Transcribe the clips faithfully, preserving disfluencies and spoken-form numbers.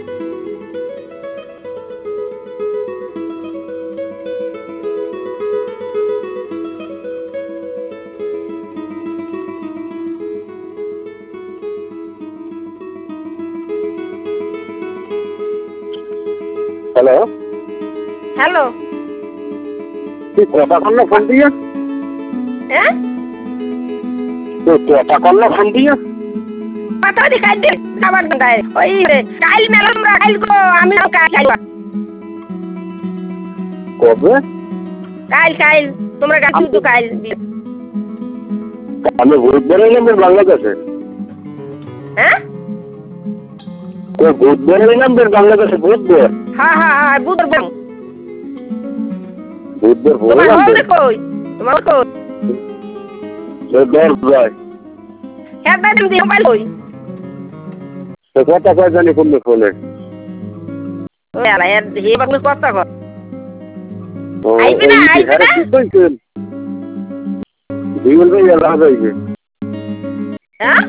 hello hello তুই কটা করলো ফোন দিয়ে হ্যাঁ তুই কটা করলো ফোন দিয়ে কথা দি খাই দে খাবার দাই ওই কাল মেলা আমরা কাল গো আমি কাল খাইবা কবে কাল কাল তোমরা গাছি তো কাল আমি বুধবার এলাম বাংলাদেশে হ্যাঁ বুধবার এলাম বাংলাদেশে বুধবার হ্যাঁ হ্যাঁ হ্যাঁ বুধবার বুধবার তোমার হলে কই তোমার কই দশ যায় হ্যাঁ দাদা তুমি মোবাইল কই তো কথা কয় জানি কোন ফোনে ওই আলা এর হে বাগলে কথা কর ও আইবে না আইবে না কি কইছেন জীবন ভাই এলা যাইবে হ্যাঁ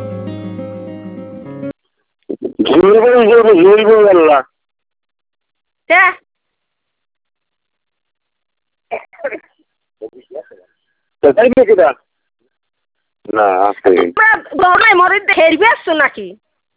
জীবন ভাই যাইবে জীবন ভাই এলা কে তো যাইবে কিটা না আছে তোমরা মরে হেরবে আসছো নাকি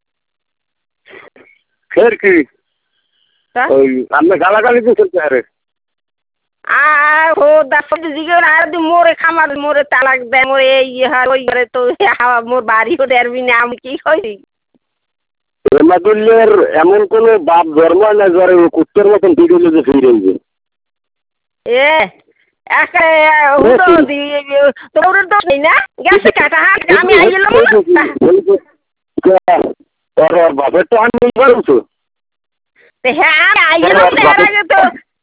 ফের কি ওই আপনি গালাগালি দিচ্ছেন আরে আর ও দাস জিগে আর দি মোরে খামার মোরে তালাক দেয় মোরে এই হয় ওই করে তো হাওয়া মোর বাড়ি হতে আরবি না আমি কি কই রহমাতুল্লাহর এমন কোন বাপ জন্ম না যারে কুত্তের মতন ভিডিও যে ফিরে যাবে এ একা হুদো দি তোর তো নেই না গেছে কাটা হাত আমি আইলাম তোর বাপের তো আমি বলছো হ্যাঁ আমি আইলাম এর আগে তো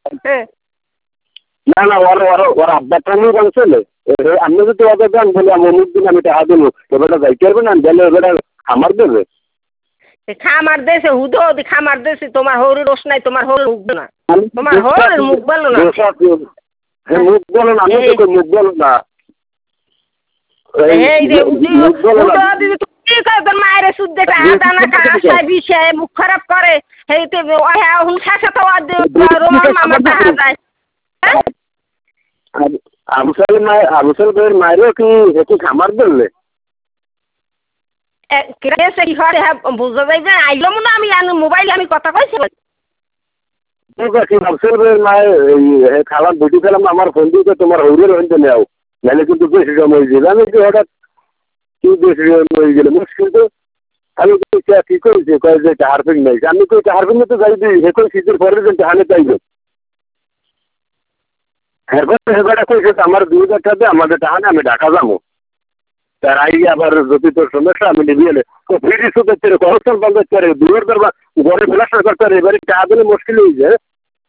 না না ওর ওর ওর আব্বাটা আমি বলছিল আমি যদি ওদের দেন বলে আমি অমুক দিন আমি টাকা দেবো এবারটা যাইতে পারবে না গেলে এবারটা আমার দেবে খামার দেশে হুদো দি খামার দেশে তোমার হরু রোশ নাই তোমার হরু মুখ না তোমার হরু মুখ বলো না মুখ বলো না আমি তো মুখ বলো না এই রে হুদো দিদি তুই কই তোর মায়ের সুদ্ধে টাকা না কাশায় বিষয় মুখ খারাপ করে হেইতে ওই হুন শাসা তো রোমান মামা টাকা যায় আবুসাল মায়ের আবুসাল ভাইয়ের মায়েরও কি একটু খামার ধরলে কি হয় বুঝতে যাইবে আইলাম না আমি মোবাইলে আমি কথা কইছি আবুসাল ভাইয়ের মায়ের খালাম বুঝি খেলাম আমার ফোন দিয়ে তোমার হৌরের হইতে নেও নাহলে কিন্তু বেশি সময় যাবে আমি কি হঠাৎ কি বেশি সময় গেলে মুশকিল তো আমি কি করেছি কয়ে যে হারফিং নেই আমি কই হারফিং তো যাই দিই এখন শীতের পরে যে হানে চাইবে হেবাটা কইছে আমার দুই হাজার টাকা আমাদের টাকা আমি ঢাকা যাবো তার আই আবার যদি তোর সমস্যা আমি নিবি এলে তো ফ্রি সুদ হচ্ছে খরচ বন্ধ করে দূরের দরবার ঘরে ফেলাসা করতে পারে এবারে টাকা দিলে মুশকিল হয়ে যায়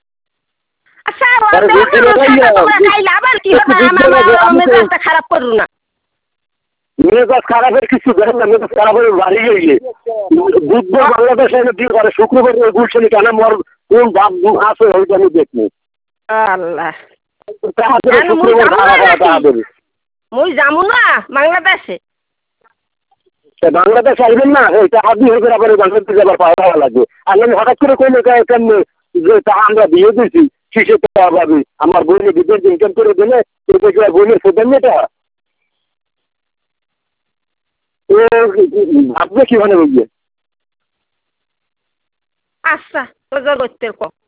খারাপ করু না মেজাজ খারাপের কিছু দেখেন না মেজাজ খারাপের বাড়ি গিয়ে বুধবার বাংলাদেশে দিয়ে করে শুক্রবার গুলশানি কেন মর কোন বাপ আছে ওইটা আমি দেখনি আল্লাহ শুক্রবার মুই যামু না বাংলাদেশে বাংলাদেশ আসবেন না এই টাকা দিয়ে হয়ে আবার বাংলাদেশে আবার পাওয়া লাগবে আর আমি হঠাৎ করে কইলে কেমনি যে টাকা আমরা দিয়ে দিয়েছি শিশু টাকা পাবি আমার বইনে বিদেশ ইনকাম করে দিলে বইনের সেটাই এটা ভাববে কি মানে বুঝবে আচ্ছা করতে